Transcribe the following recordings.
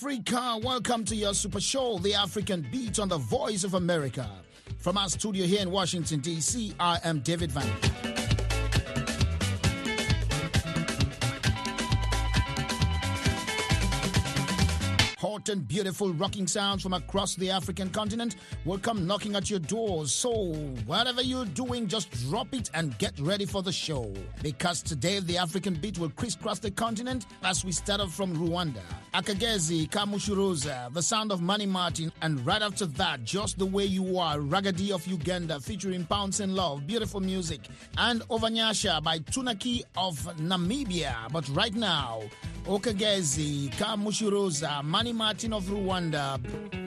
Africa, welcome to your super show, The African Beat on the Voice of America. From our studio here in Washington, D.C., I am David Van. Hot and beautiful rocking sounds from across the African continent will come knocking at your doors. So, whatever you're doing, just drop it and get ready for the show. Because today, the African Beat will crisscross the continent as we start off from Rwanda. Akagezi, Kamushuruza, the sound of Manny Martin, and right after that, Just the Way You Are, Ragadi of Uganda featuring Pounds and Love, beautiful music, and Ovanyasha by Tunaki of Namibia. But right now, Okagezi, Kamushuruza, Manny Martin of Rwanda.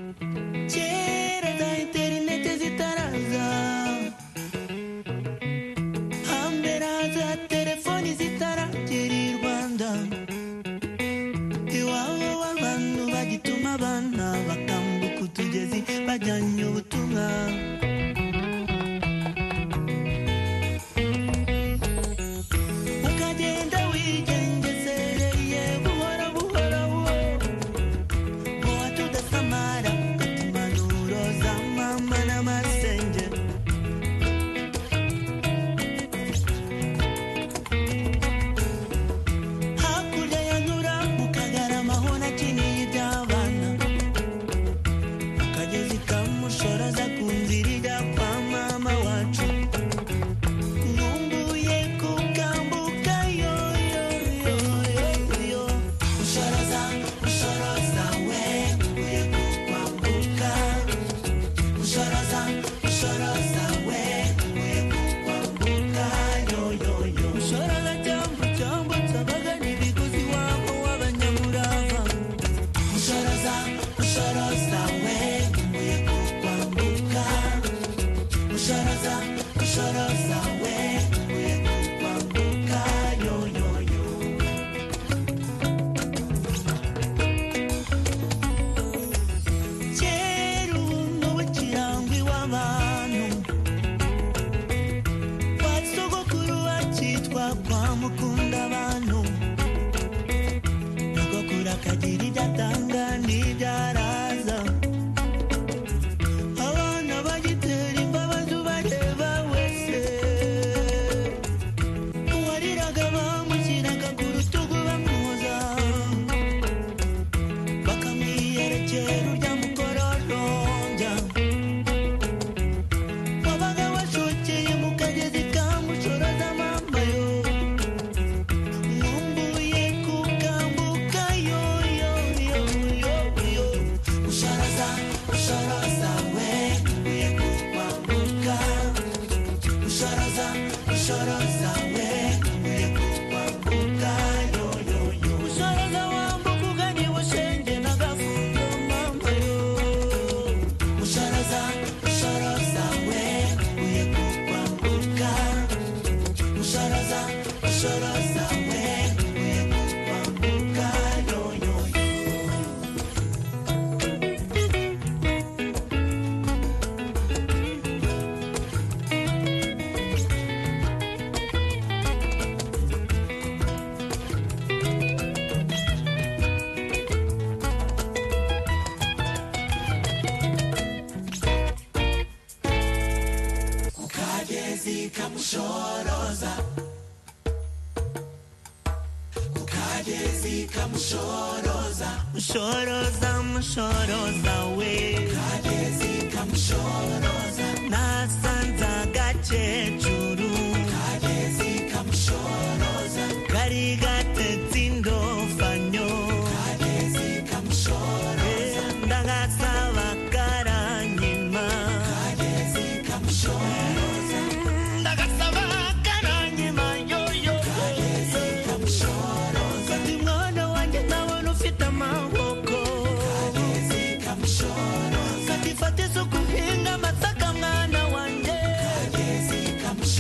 Mushoroza we Kagezi kamushoroza Nasanza gachechuru Kagezi kamushoroza Karigate tindo fanyo Kagezi kamushoroza Ndagasava karanyima Kagezi kamushoroza Ndagasava karanyima yo Kagezi kamushoroza Kati mwana wanje nabona ufite amahoko Kagezi kamushoroza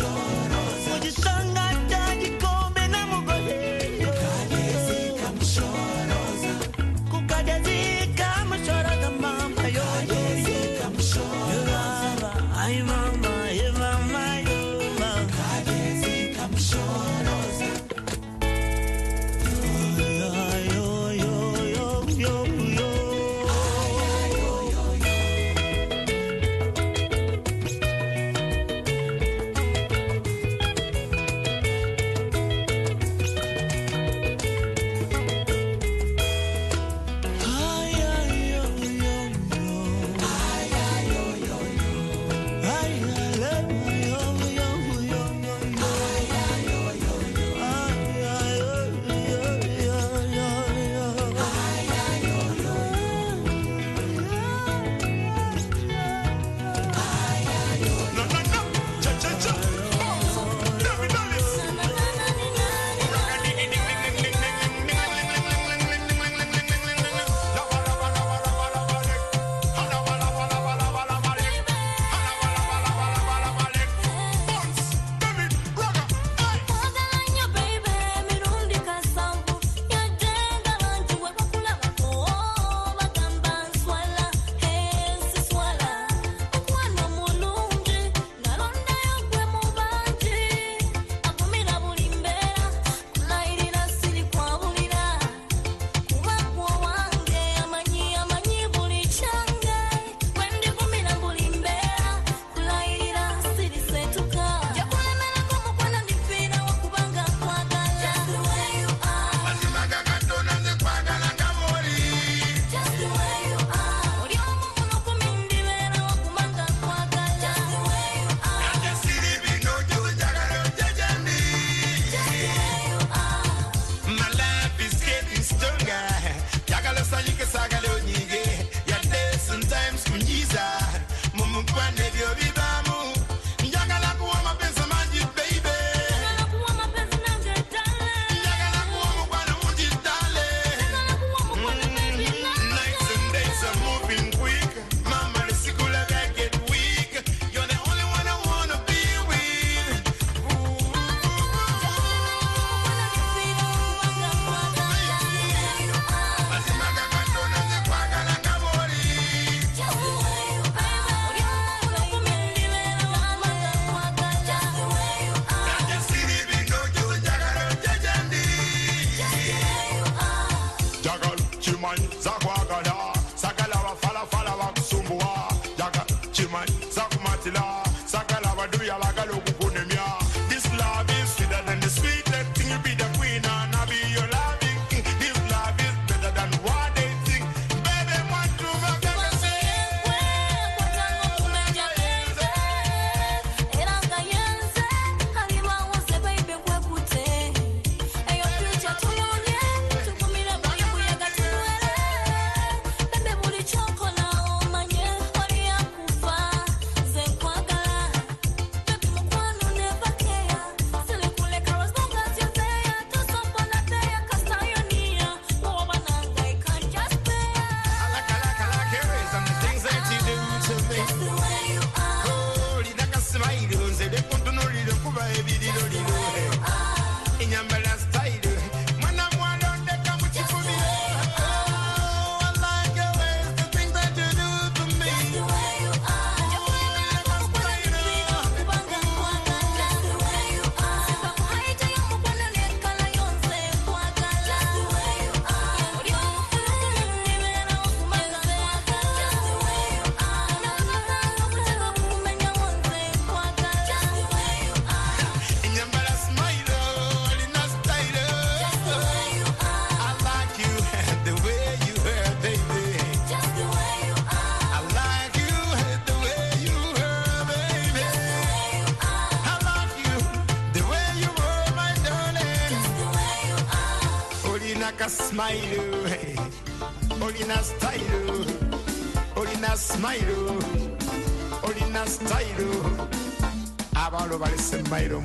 Olaka smile, Olina style, Olina smile, Olina style. Abalo vale smile.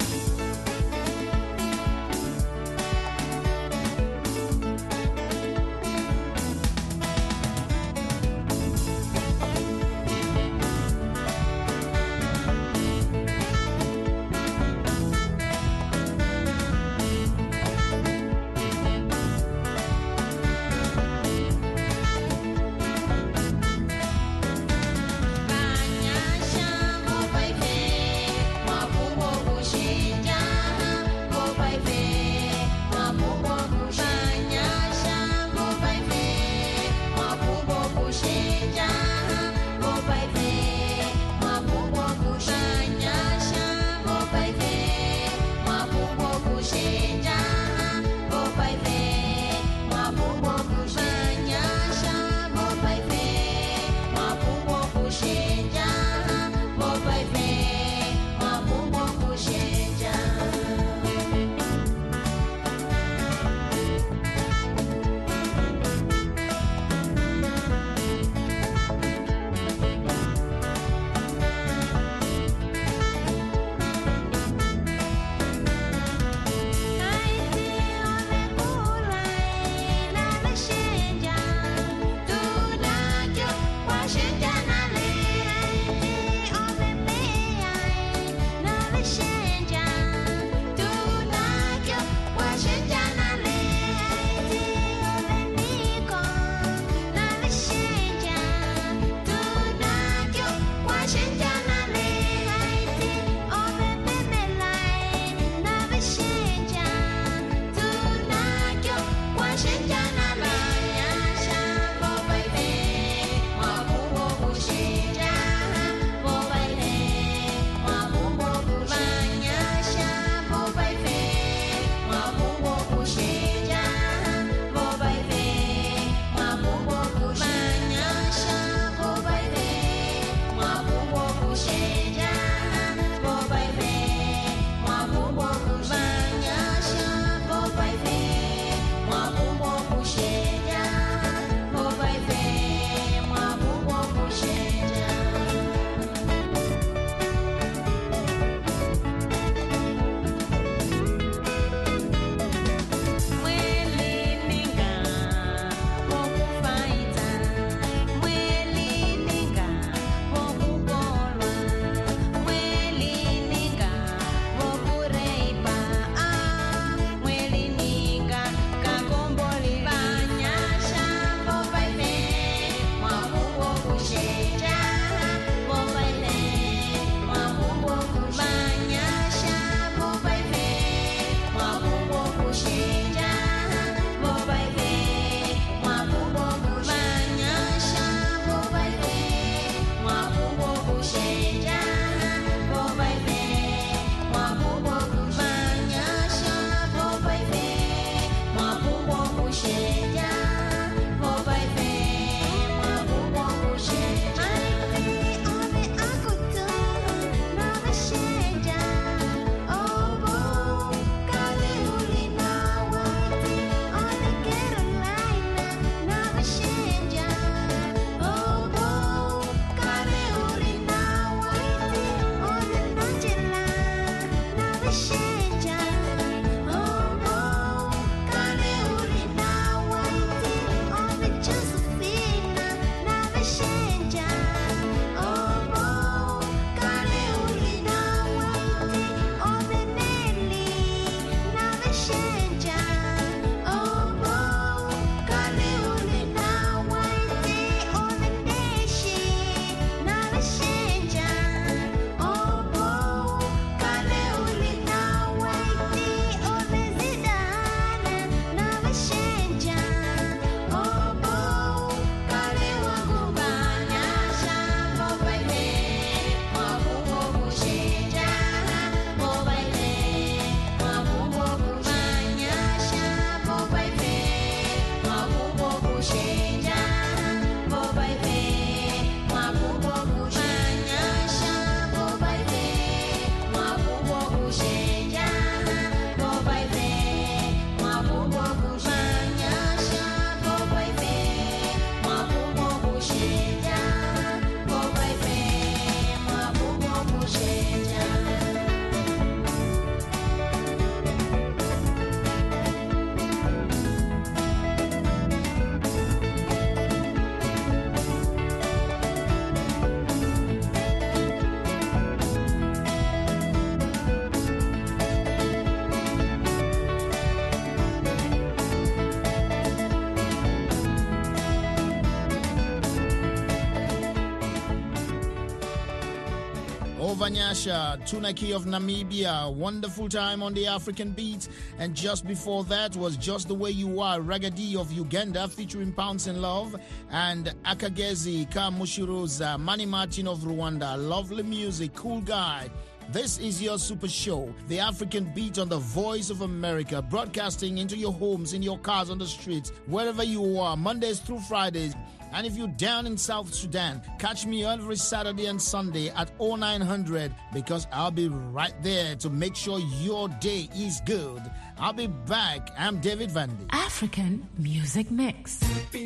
Vanyasha, Tunaki of Namibia, Wonderful Time on the African Beat. And just before that was Just the Way You Are, Ragadi of Uganda featuring Pounds in Love. And Akagezi, Kamushiroza, Manny Martin of Rwanda, lovely music, cool guy. This is your super show, The African Beat on the Voice of America, broadcasting into your homes, in your cars, on the streets, wherever you are, Mondays through Fridays. And if you're down in South Sudan, catch me every Saturday and Sunday at 0900 because I'll be right there to make sure your day is good. I'll be back. I'm David Vandy. African Music Mix.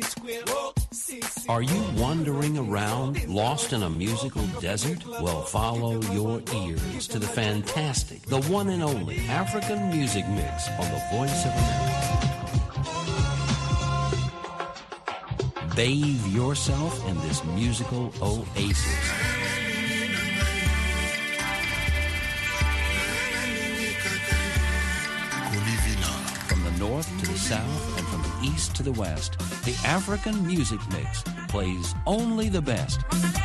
Are you wandering around, lost in a musical desert? Well, follow your ears to the fantastic, the one and only African Music Mix on the Voice of America. Bathe yourself in this musical oasis. From the north to the south and from the east to the west, the African Music Mix plays only the best.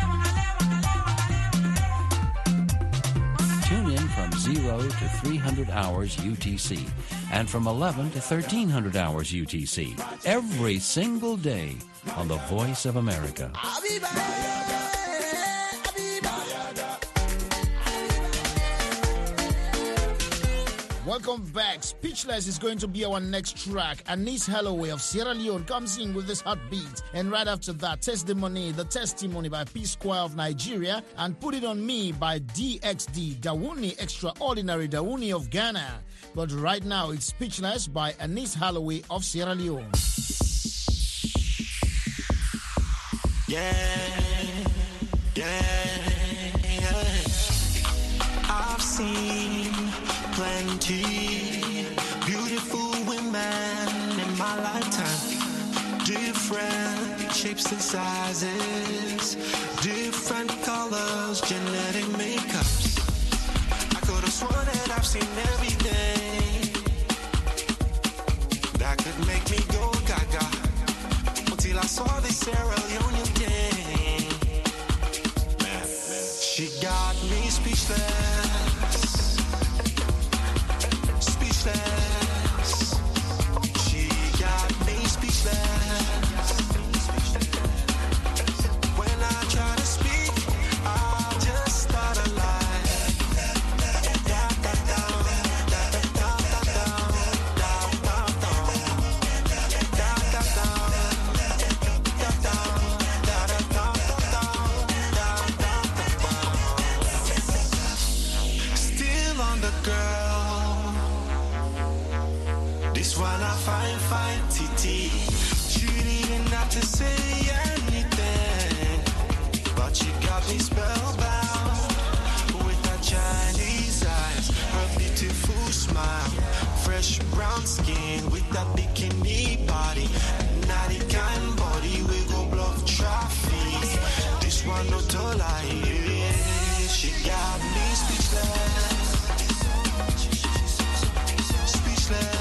Tune in from 0 to 300 hours UTC and from 11 to 1300 hours UTC every single day on the Voice of America. Welcome back. Speechless is going to be our next track. Anis Holloway of Sierra Leone comes in with this hot beat. And right after that, Testimony, the Testimony by P-Square of Nigeria, and Put It On Me by DXD, Dawuni Extraordinary Dawuni of Ghana. But right now, it's Speechless by Anis Holloway of Sierra Leone. I've seen plenty beautiful women in my lifetime. Different shapes and sizes, different colors, genetic makeups. I could have sworn that I've seen everything that could make me go gaga until I saw this Sierra Leone thing. She got me speechless, speechless. She got me speechless. When I try to speak, I just start a lie. Fine, TT. She didn't have to say anything, but she got me spellbound with her Chinese eyes, her beautiful smile, fresh brown skin with that bikini body, naughty kind body, we go block traffic. This one no to lie, she got me speechless, speechless.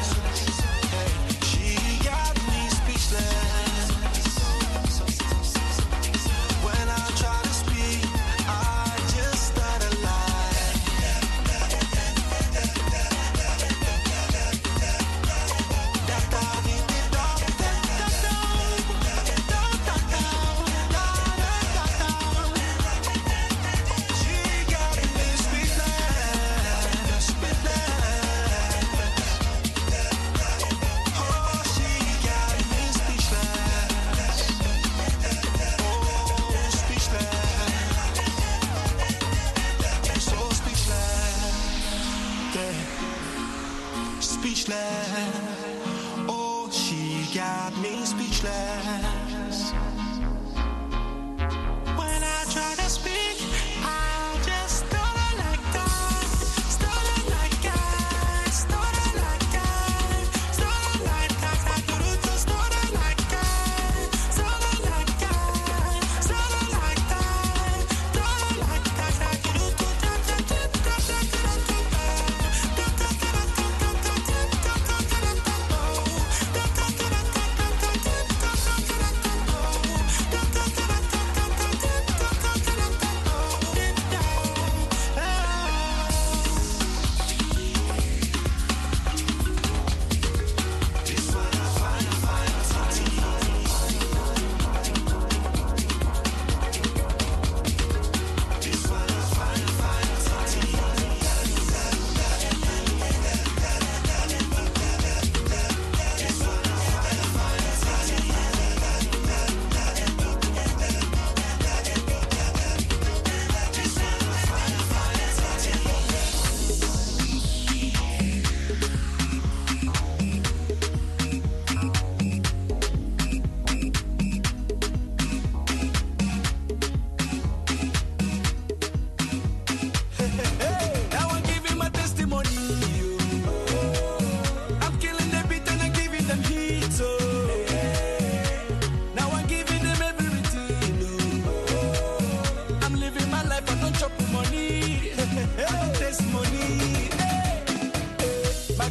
Oh, she got me speechless. When I try to speak, I just stutter like that, stutter like that, stutter like that, stutter like that. I couldn't stutter like that, stutter like that, stutter like that, stutter like that. I couldn't do that.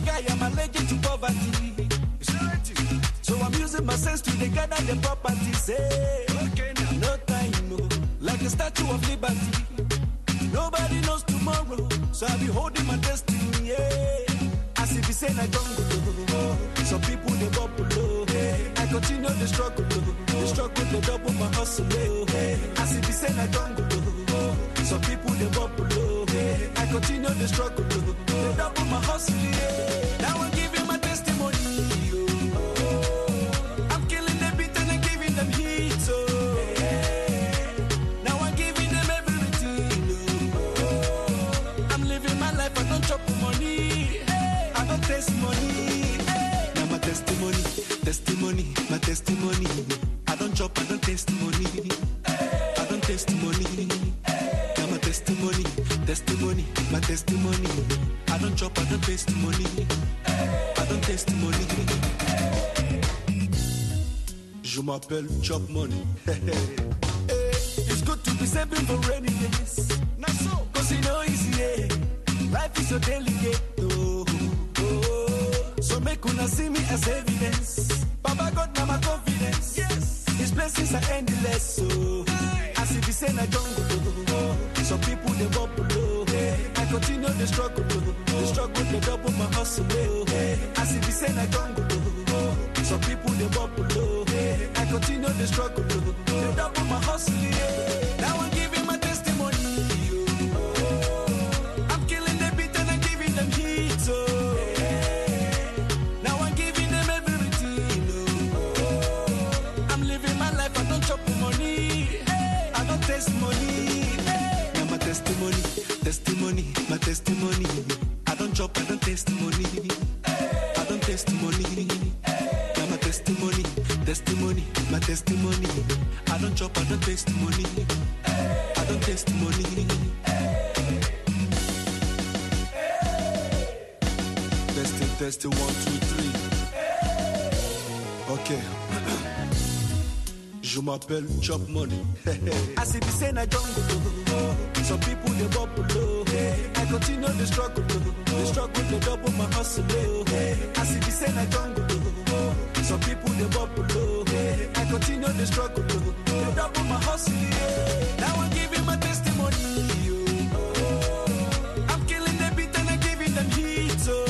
guy, I'm allergic to poverty. So I'm using my sense to gather the properties. Hey, no time, no. Like a statue of liberty. Nobody knows tomorrow, so I'll be holding my destiny. Yeah. As if it's in a jungle, some people they bubble. I continue the struggle, they double my hustle. As if it's in a jungle, some people they bubble. I continue the struggle, they double my hustle. Now I'm giving my testimony. I'm killing the beat and I'm giving them heat. So now I'm giving them everything. I'm living my life, I don't chop money. I don't taste money. Now my testimony, my testimony. I don't chop, I don't taste money. I don't taste money. Now my testimony, my testimony. I don't chop, I don't taste money. I don't taste money. Je m'appelle Chop Money. It's good to be saving for rainy days. Not so, cause you know easy, yeah. Life is so delicate, oh. So make una see me as evidence. Baba God, now my confidence. Yes, His blessings are endless. So as if He's in a jungle, some people they bubble. I continue the struggle, they double my hustle. As if He's in a jungle, some people they bubble. I continue the struggle, they double my hustle. Now I'm giving my testimony. I'm killing the beat and I'm giving them heat. So now I'm giving them everything. I'm living my life, I don't chop money. I don't taste money. Now my testimony, my testimony. I don't chop, I don't taste money. I don't taste money. Now my testimony, my testimony. I don't chop, I don't taste money. I don't taste money. Testing, 1, 2, 3. Ok. Je m'appelle Chop Money. I see this in a jungle. Some people they bubble. I continue the struggle, they double my hustle. I see this in a jungle. Some people they bubble. I continue the struggle, they double my hustle. Now I'm giving my testimony. I'm killing the beat and I'm giving them heat. So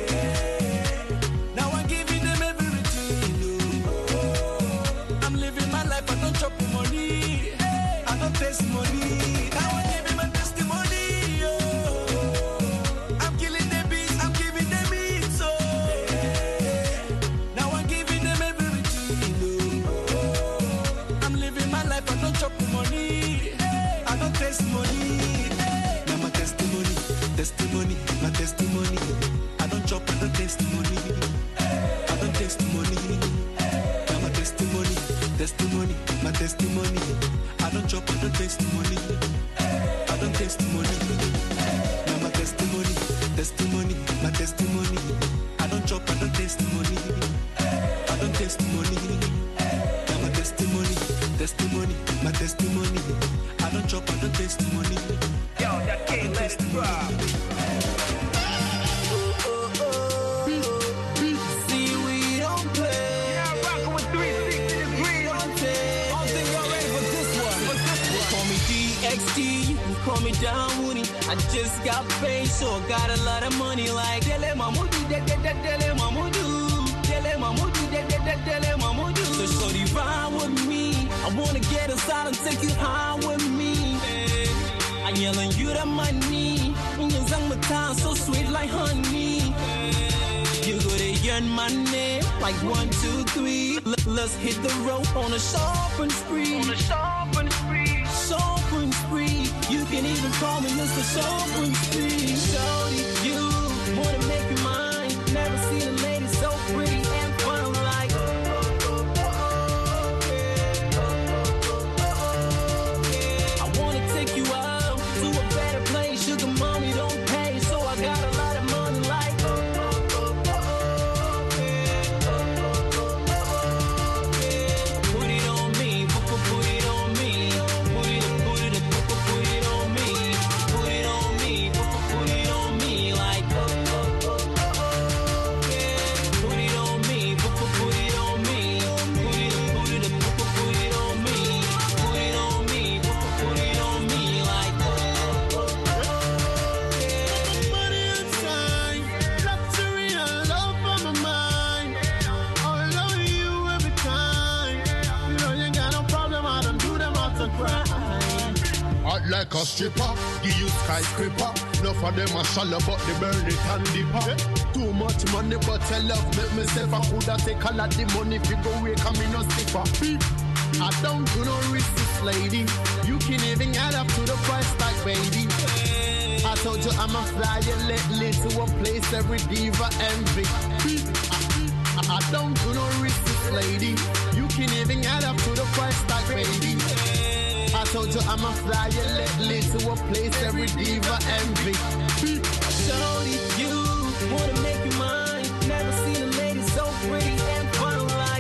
now I'm giving them everything. I'm living my life, I don't chop money. I don't taste money. Now I'm giving my testimony. I'm killing the beats, I'm giving them heat. So now I'm giving them everything. I'm living my life, I don't chop money. I don't taste money. Now my testimony, my testimony. I don't chop, I don't taste money. I don't taste money. Now my testimony, my testimony. I don't chop, I don't taste money. I don't taste money. Now my testimony, my testimony. I don't chop, I don't taste money. I don't taste money. Now my testimony, my testimony. I don't chop, I don't taste money. Yo, that can't let it drop. See, we don't play. Yeah, rockin' with 360 degrees. I don't think y'all ready for this one. Call me DXT, you can call me Don Woody. I just got paid, so I got a lot of money. Like Dele Mamudu, Dele Mamudu, Dele Mamudu, Dele Mamudu. So shorty ride with me. I wanna get inside and take you high with me. I'm yelling you the money. You're my time, so sweet like honey. You go to earn money, like 1, 2, 3. Let's hit the road on a shopping spree. Shopping spree. You can even call me Mr. Shopping Spree. Shorty, you wanna make you mine. Never seen a lady so pretty and fun like. I wanna take you out to a better place. Sugar mommy don't pay, so I got a lot of money like. Put it on me, put it on me. Put it on me, put it on me. like a stripper. Give you skyscraper. No for them a shallow, but they burn it and dipper. Too much money, but I love make myself. I coulda take a lot of money if you go away, come in no stiffer. I don't do no resist, lady. You can even add up to the price tag, baby. I told you I'm a flyer lately to a place every diva envy. I don't do no resist, lady. You can even add up to the price tag, baby. I told you I'm a flyer lately to a place every diva envy. Shorty, you wanna make you mine. Never seen a lady so pretty and fun like.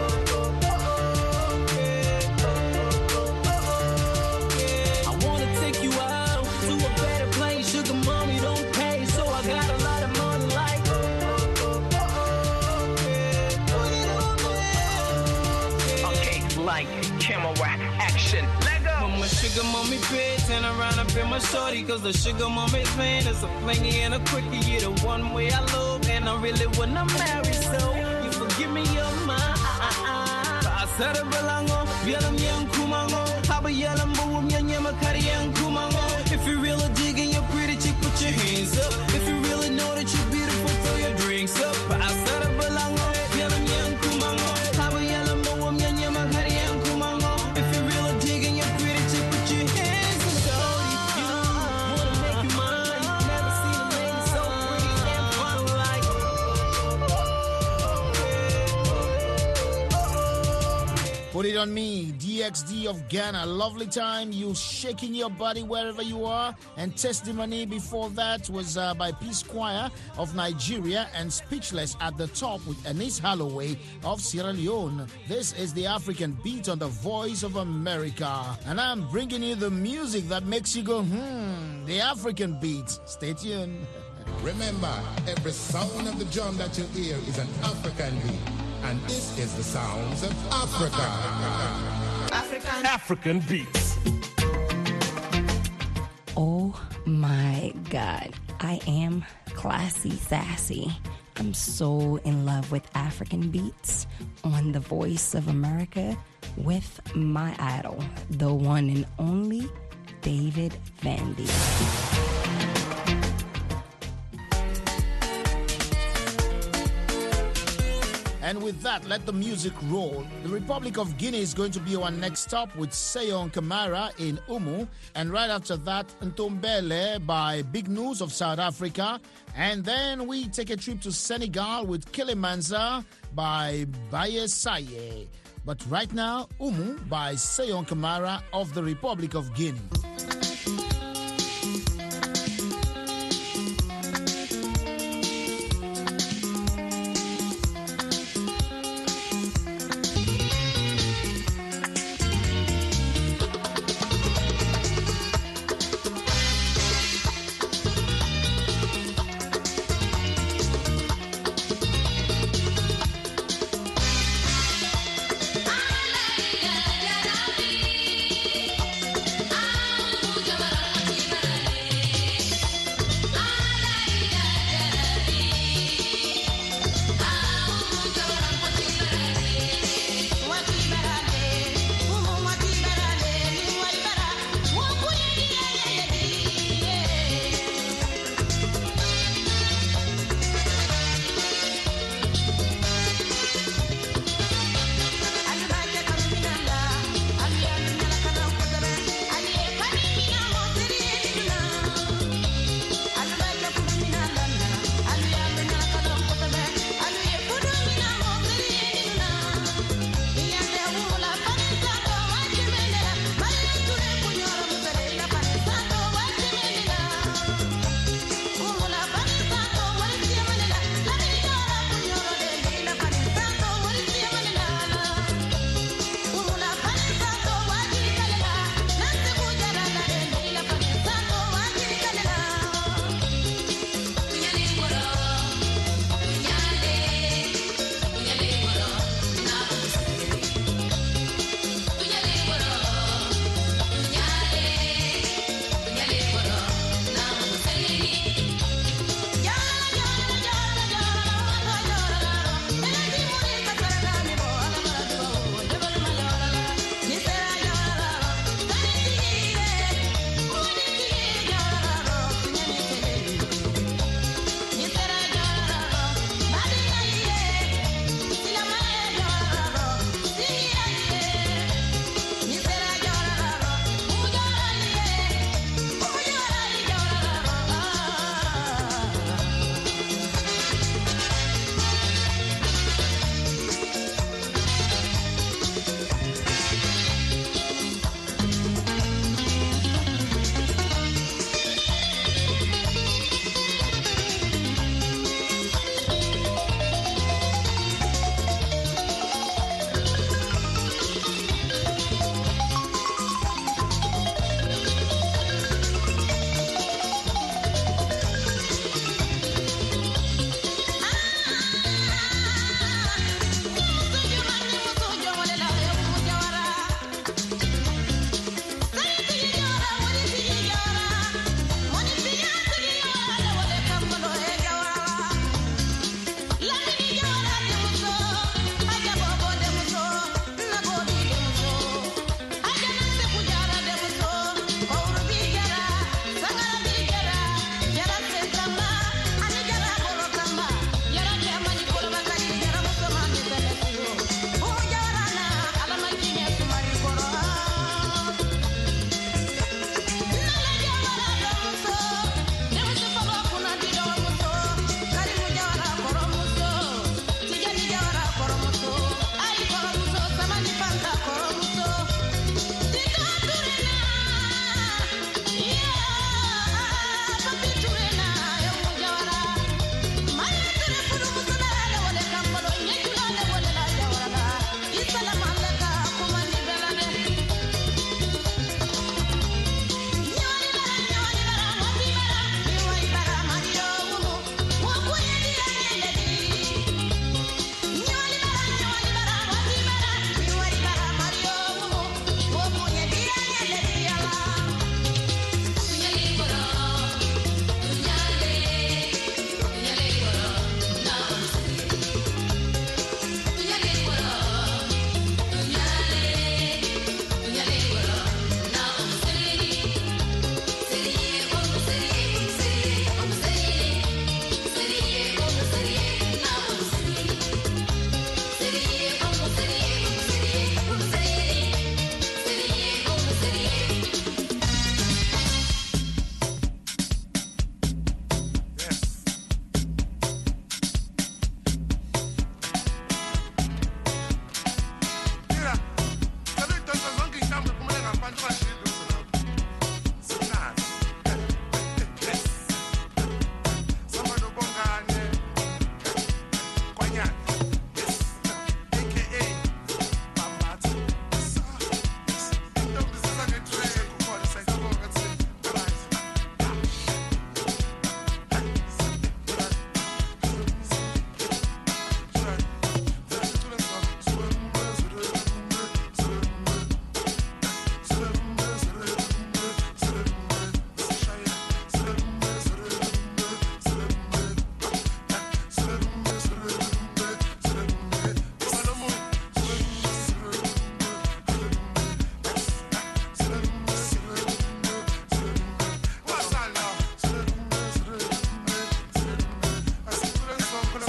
I wanna take you out to a better place. Sugar mommy don't pay, so I got a lot of money like. Okay, like camera action. When my sugar mommy pay, turn around and pay my shorty. Cause the sugar mommy's man is a flingy and a quickie. You're the one way I love, and I really wanna marry. So you forgive me your mind. I said it belango, yelam yang kumango. Haba yelam boom yang yamakari yang kumango. If you really dig and you're pretty chick, put your hands up. If you really know that you're beautiful, throw your drinks up. I said it belango, yelam yang kumango. Haba yelam boom yang yamakari yang kumango. If you really dig and you're pretty chick, put your hands up. Shorty, you wanna make you mine. Never seen a lady so pretty and fun like. Put it on me, DXD of Ghana. Lovely time, you shaking your body wherever you are. And Testimony before that was by Peace Choir of Nigeria, and Speechless at the top with Anice Holloway of Sierra Leone. This is the African Beat on the Voice of America. And I'm bringing you the music that makes you go, the African Beat. Stay tuned. Remember, every sound of the drum that you hear is an African beat. And this is the sounds of Africa. African Beats. Oh my God, I am classy sassy. I'm so in love with African beats on the Voice of America with my idol, the one and only David Vandy. And with that, let the music roll. The Republic of Guinea is going to be our next stop with Seyon Kamara in Umu. And right after that, Ntombele by Big News of South Africa. And then we take a trip to Senegal with Kilimanza by Baye Saye. But right now, Umu by Seyon Kamara of the Republic of Guinea. I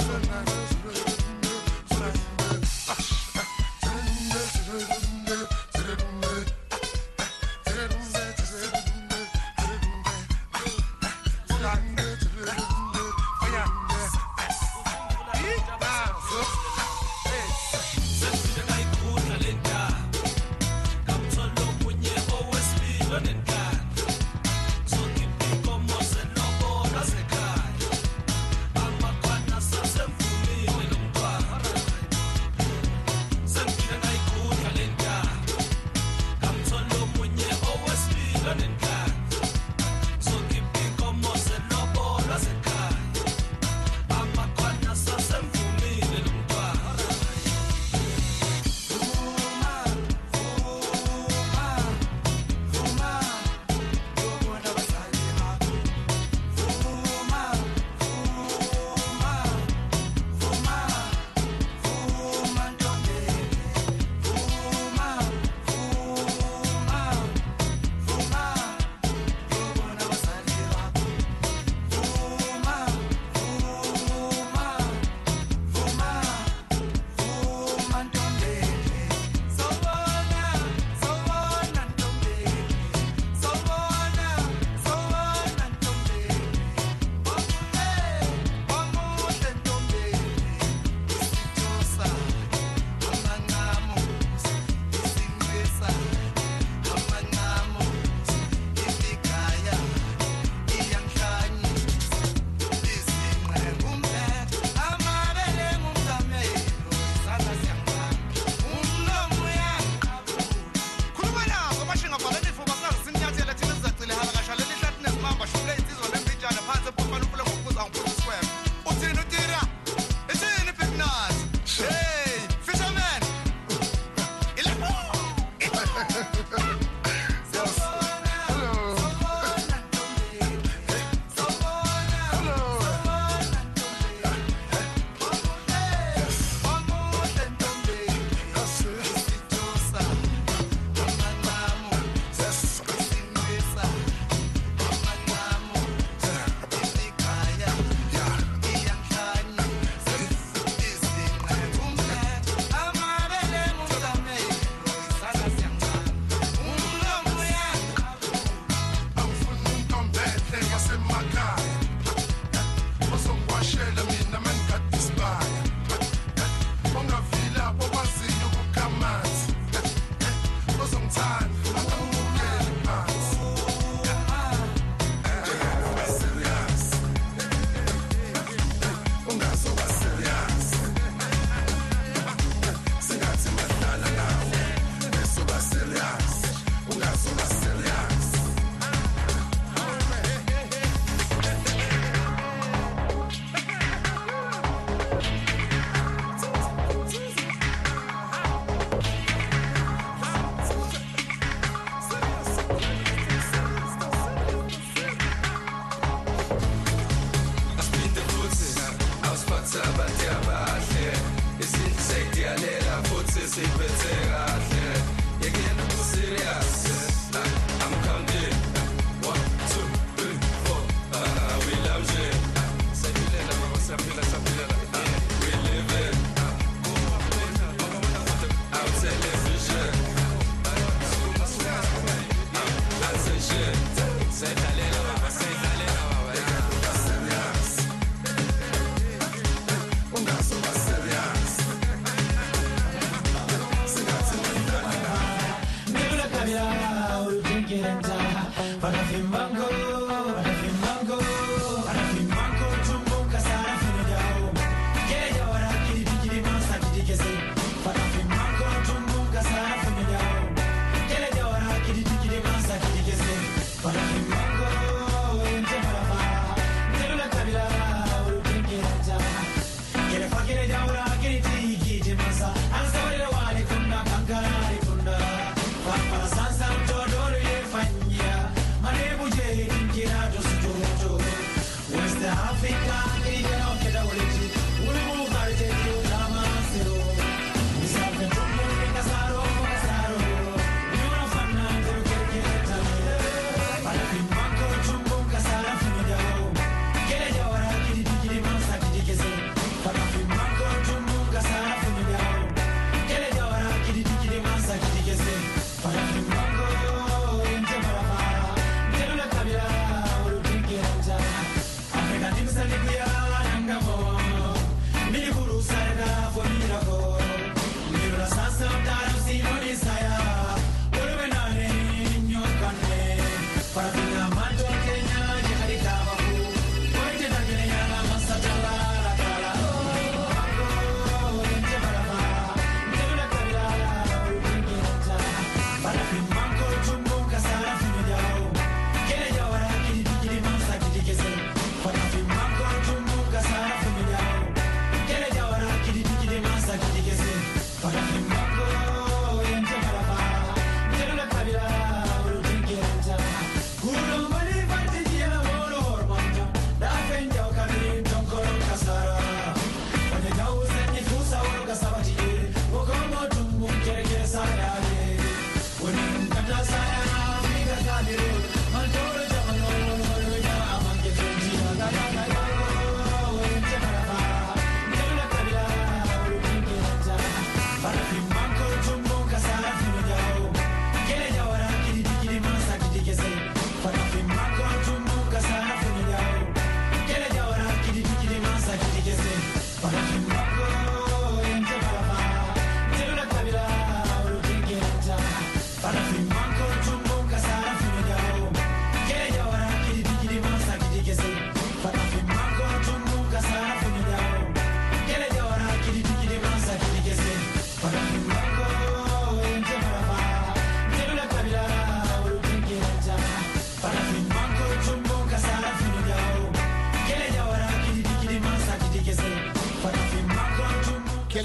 We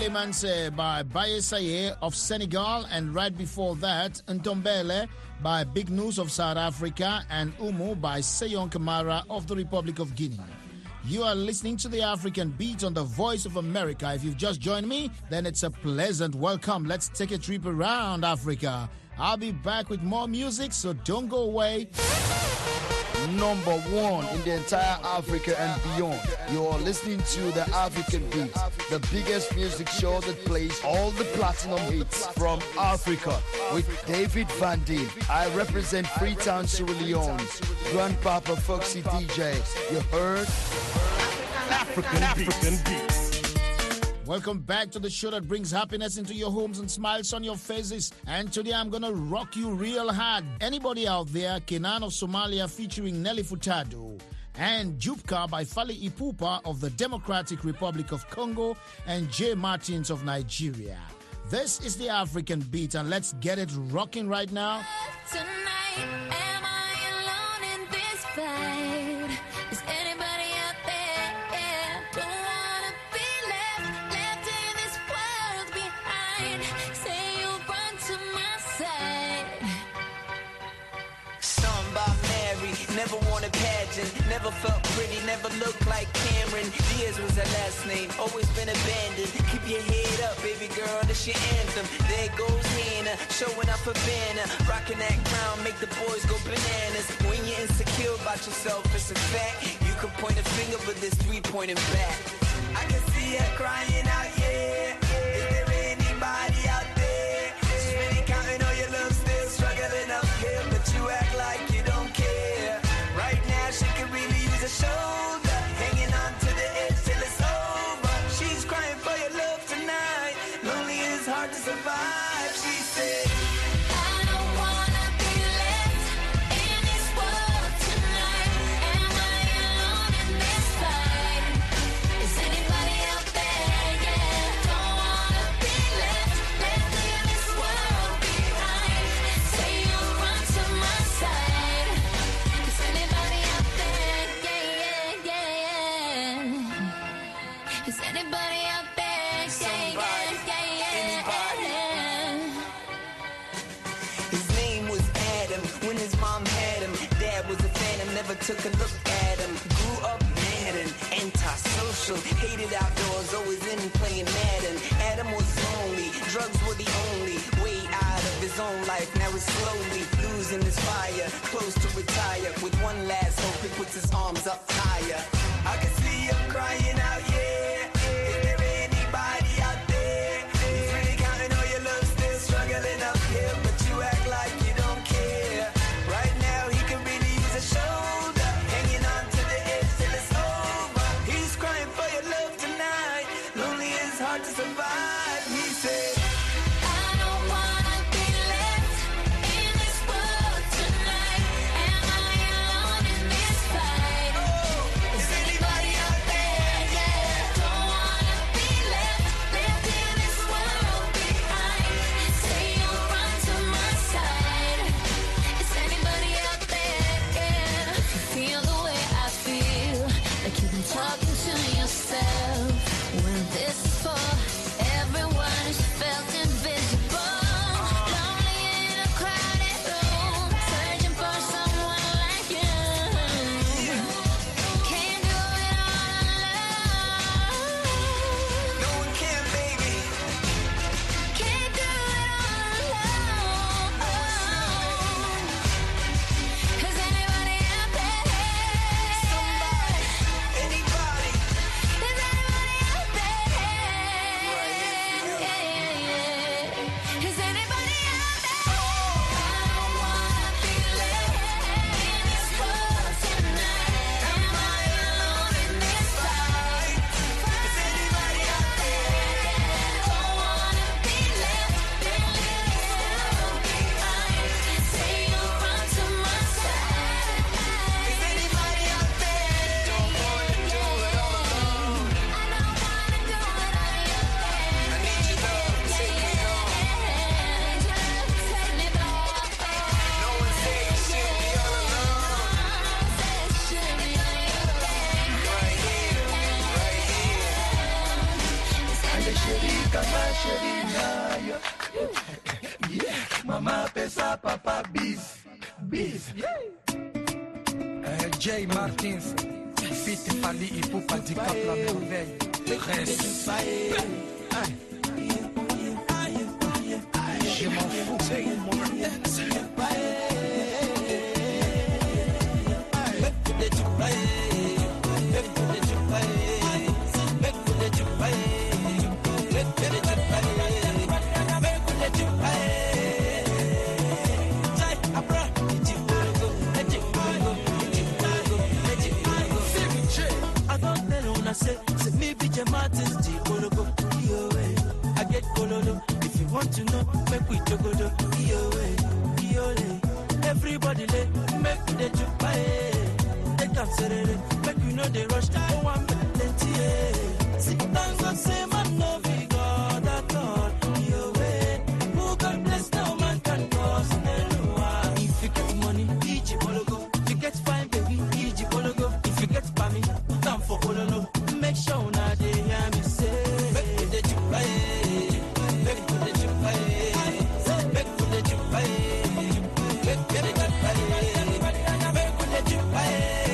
Clemense by Baye Saye of Senegal, and right before that, Ntombele by Big News of South Africa, and Umu by Seyon Kamara of the Republic of Guinea. You are listening to the African Beat on the Voice of America. If you've just joined me, then it's a pleasant welcome. Let's take a trip around Africa. I'll be back with more music, so don't go away. Number one in the entire Africa and beyond. You are listening to the African Beat, the biggest music show that plays all the platinum hits from Africa with David Van Deen. I represent Freetown, Sierra Leone. Grandpapa Foxy DJ. You heard? African Beat. Welcome back to the show that brings happiness into your homes and smiles on your faces. And today I'm gonna rock you real hard. Anybody out there? Kenan of Somalia featuring Nelly Furtado. And Jupka by Fally Ipupa of the Democratic Republic of Congo, and Jay Martins of Nigeria. This is the African Beat, and let's get it rocking right now. Tonight, am I alone in this fight? Is anybody out there? Don't wanna be left in this world behind. Say you'll run to my side. Song by Mary, never wanted pageant, never felt pretty, never looked like Cameron. Diaz was her last name, always been abandoned. Keep your head up, baby girl, that's your anthem. There goes Hannah, showing up a banner, rocking that crown, make the boys go bananas. When you're insecure about yourself, it's a fact. You can point a finger, but there's three pointing back. I can see her crying out, yeah. Is there anybody out there? She's really counting on your love, still struggling uphill, but you act like you don't care. Right now, she could really use a shoulder, hanging on to the edge till it's over. She's crying for your love tonight. Lonely is hard to survive, she said. I don't wanna be left in this world tonight. Am I alone in this fight? Is anybody out there? Yeah, don't wanna be left in this world behind. Say you'll run to my side. Is anybody out there? Yeah, yeah, yeah. Is anybody out there? His name was Adam. When his mom had him, dad was a phantom, never took a look at him. Grew up mad and antisocial, hated outdoors, always in playing Madden. Adam was lonely, drugs were the only way out of his own life. Now he's slowly losing his fire, close to retire. With one last hope, he puts his arms up higher. I can see him crying out, yeah. Is there anybody out there? He's really counting on your love, still struggling uphill, but you act like you don't care. Right now, he can really use a shoulder, hanging on to the edge till it's over. He's crying for your love tonight. Lonely is hard to survive, he said. I don't wanna be left in this world tonight. Am I alone in this fight? Is anybody out there? Yeah, don't wanna be left in this world behind. Say you'll run to my side. Is anybody out there? Yeah, if you feel the way I feel, like you've been talking to yourself. Well, this is for everyone who's felt invisible, lonely in a crowded room, searching for someone like you. Can't do it all alone. No one can, baby. Can't do it all alone. Is anybody out there? Somebody, anybody. Is anybody out there? Is anybody out there? I don't wanna be left in this world tonight. Am I alone in this fight? Is anybody out there? Don't wanna be left in this world behind. Say you'll run to my side. Is anybody out there? Don't wanna do it all alone. I don't wanna do it on your own. I need your love, take me home. No one said you should be all alone. Right here, right here. kama sherina yo. Yeah, mama pesa papa bis. Jay Martins, fit Fali Ipupa du Cap la merveille. Je m'en fous. Say me be Jay Martins, G Kologo, I get Kololo. If you want to know, make we togodo, everybody lay, make the jupae. They come serere, make we know they rush. Oh, I'm plenty. Sit down, God say man no be God at all. Who God bless no man can cause no. If you get money, Iji Kologo. If you get fine, baby, Iji Kologo. If you get pami, time for Kololo. Make sure now they hear me say, make with the jupae, make with the jupae, make with the jupae, make with the jupae, make with the jupae.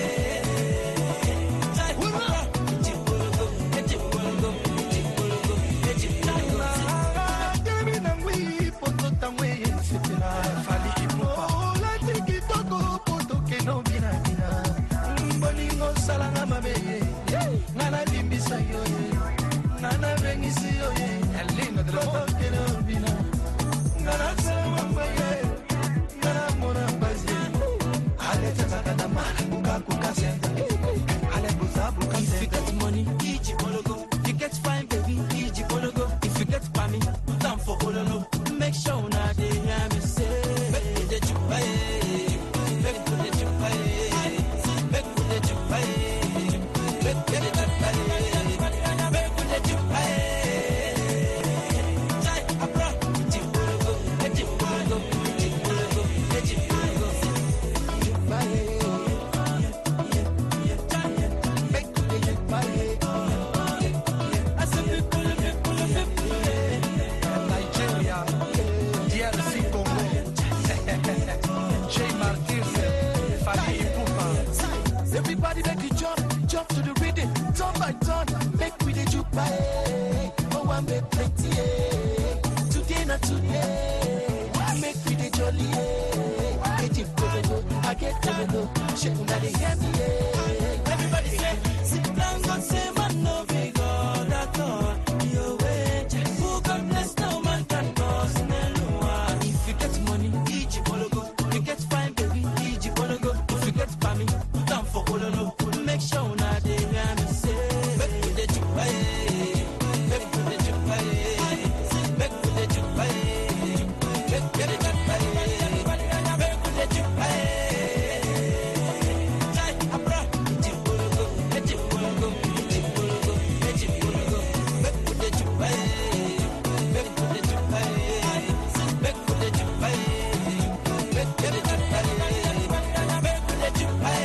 If you get money, Iji Bologo. If you get fine, baby, Iji Bologo. If you get pami, time for Ololo. Make sure now they hear me say, make with the jupae, make with the jupae, make with the jupae, make with the jupae, make with the jupae. Jai Abra, Iji Bologo, Iji Bologo, Iji Bologo, Iji Bologo, jupae. Everybody make you jump to the rhythm, turn by turn, make we the juke by. Oh, I'm make plenty, today not today, make we the jolly, get it go, I get go, shake on the hear me, everybody say, sit down, God say, man, no be God at all, your way, who God bless, no man can cause, if you get money, Iji Bologo, you get fine, baby, Iji Bologo, if you get pami, time for Ololo, make sure now they hear me say, make with the jupae, make with the jupae, make with the jupae, make with the jupae, make with the jupae. Jai Abra, Iji Bologo, Iji Bologo, Iji Bologo, Iji Bologo, make with the jupae, make with the jupae, make with the jupae, make with the jupae, make with the jupae.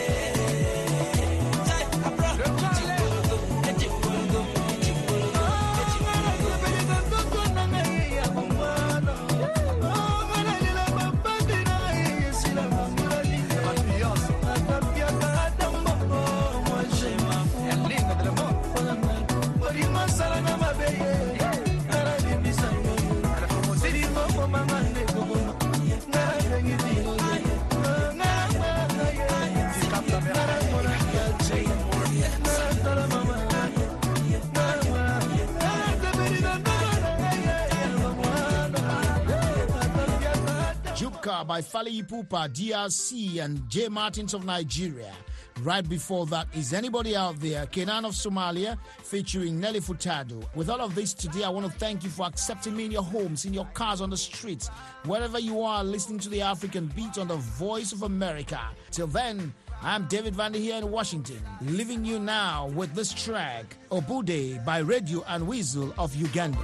By Fali Ipupa, DRC, and Jay Martins of Nigeria. Right before that is Anybody Out There, Kenan of Somalia, featuring Nelly Furtado. With all of this today, I want to thank you for accepting me in your homes, in your cars, on the streets, wherever you are listening to the African Beat on the Voice of America. Till then, I'm David Vander here in Washington, leaving you now with this track, Obude by Radio and Weasel of Uganda.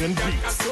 African beats.